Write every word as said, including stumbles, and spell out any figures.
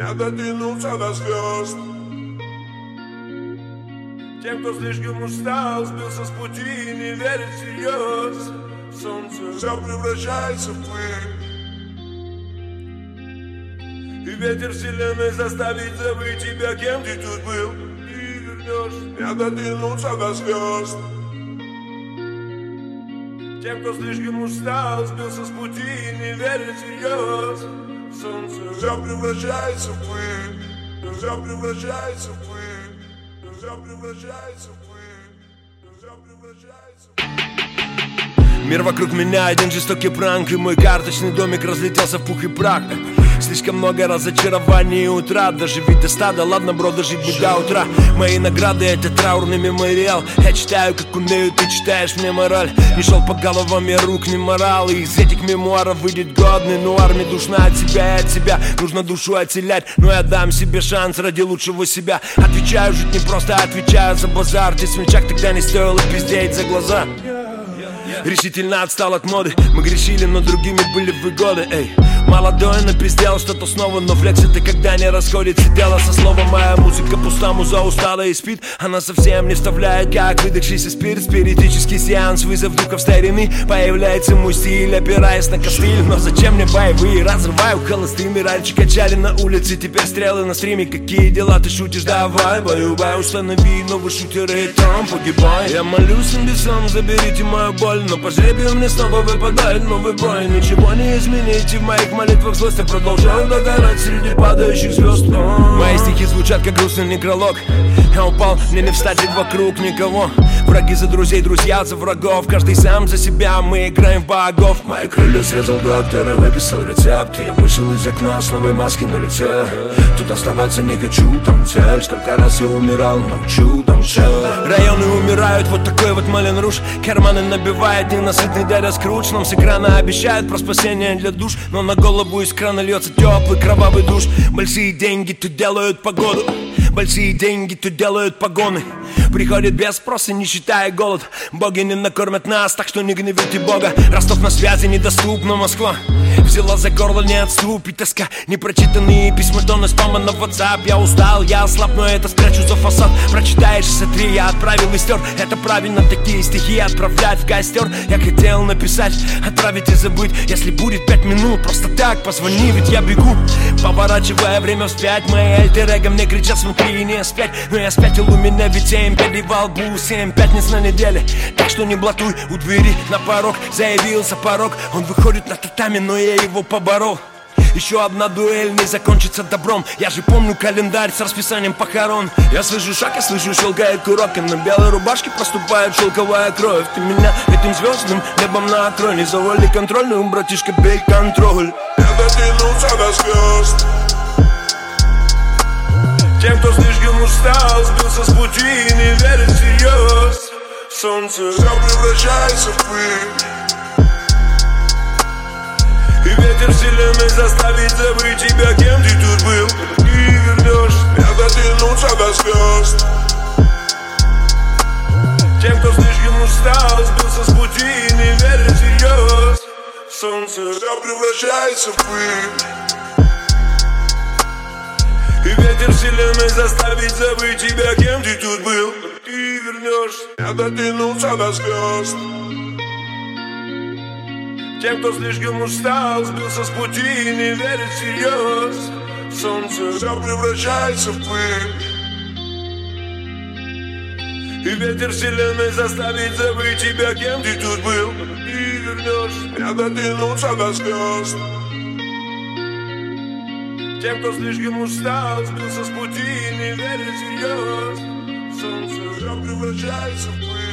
Я дотянулся до звезд. Тем, кто слишком устал, сбился с пути и не верит всерьез. Солнце все превращается в пыль, и ветер вселенной заставит забыть тебя, кем ты тут был. Ты вернешь. Я дотянулся до звезд. Тем, кто слишком устал, сбился с пути и не верит всерьез. Солнце все превращается в пыль, все превращается в пыль, все превращается в пыль, все превращается в пыль. Мир вокруг меня один жестокий пранк, и мой карточный домик разлетелся в пух и прах. Слишком много разочарований и утрат. Доживи до стада, ладно, бро, дожить бы до утра. Мои награды — это траурный мемориал. Я читаю, как умею, ты читаешь мне мораль. Не шел по головам, я рук не морал. И из этих мемуаров выйдет годный нуар. Мне душно от себя и от себя, нужно душу отселять. Но я дам себе шанс ради лучшего себя. Отвечаю, жить не просто, отвечаю за базар. Ты смельчак, тогда не стоило пиздеть за глаза. Решительно отстал от моды. Мы грешили, но другими были вы годы. Эй, молодой напиздел что-то снова, но флекс это когда не расходится дело со словом. Моя музыка пуста, муза устала и спит. Она совсем не вставляет, как выдохшийся спирт. Спиритический сеанс, вызов духов старины. Появляется мой стиль, опираясь на костыль. Но зачем мне боевые? Разрываю холостыми. Раньше качали на улице, теперь стрелы на стриме. Какие дела, ты шутишь? Давай, баю-бай, установи новый шутер и там погибай. Я молюсь небесам, заберите мою боль. Но по жребию мне снова выпадает новый бой. Ничего не измените в моих молитвах злость. Я продолжаю догорать среди падающих звезд. Мои стихи звучат как грустный некролог. Я упал, мне не встать ведь вокруг никого. Враги за друзей, друзья за врагов. Каждый сам за себя, мы играем в богов. Мои крылья срезал доктор и выписал рецепт. Я вышел из окна с новой маской на лице. Тут оставаться не хочу, там цель. Сколько раз я умирал, молчу, там цель. Районы умирают, вот такой вот Малин Руж. Карманы набивает ненасытный дядя Скрудж. Нам с экрана обещают про спасение для душ, но на голову из крана льется теплый кровавый душ. Большие деньги тут делают погоду, большие деньги тут делают погоны. Приходит без спроса, не считая голод. Боги не накормят нас, так что не гневите Бога. Ростов на связи, недоступна Москва. Взяла за горло, не отступит тоска. Непрочитанные письма, тонны спама на WhatsApp. Я устал, я ослаб, но это спрячу за фасад. Прочитаешь сотри, я отправил и стер. Это правильно, такие стихи отправлять в костер. Я хотел написать, отправить и забыть. Если будет пять минут, просто так позвони, ведь я бегу. Поворачивая время вспять, мои альтер-эго мне кричат, смотри, не спять. Но я спятил, у меня ведь семь пядей во лбу, семь пятниц на неделе. Так что не блатуй, у двери на порог заявился порог. Он выходит на татами, но я его поборол. Еще одна дуэль не закончится добром. Я же помню календарь с расписанием похорон. Я слышу шаг, я слышу, щелкает курок, и на белой рубашке проступает шелковая кровь. Ты меня этим звездным небом накрой. Не завали контрольную, братишка, бей контроль. Я дотянулся до звезд. Тем, кто слишком устал, сбился с пути и не верит всерьез. Солнце все превращается в пыль, и ветер вселенной заставит забыть тебя, кем ты тут был. Ты вернешь. Я дотянулся до звезд. Тем, кто слишком устал, сбился с пути и не верит всерьез. Солнце все превращается в пыль, и ветер вселенной заставит забыть тебя, кем ты тут был. Ты вернешь. Я дотянулся до звезд. Тем, кто слишком устал, сбился с пути и не верит всерьез. Солнце все превращается в пыль, и ветер вселенной заставит забыть тебя, кем ты тут был. Ты вернешь. Я дотянулся до звезд. Тем, кто слишком устал, сбился с пути и не верит всерьез. Солнце все превращается в пыль.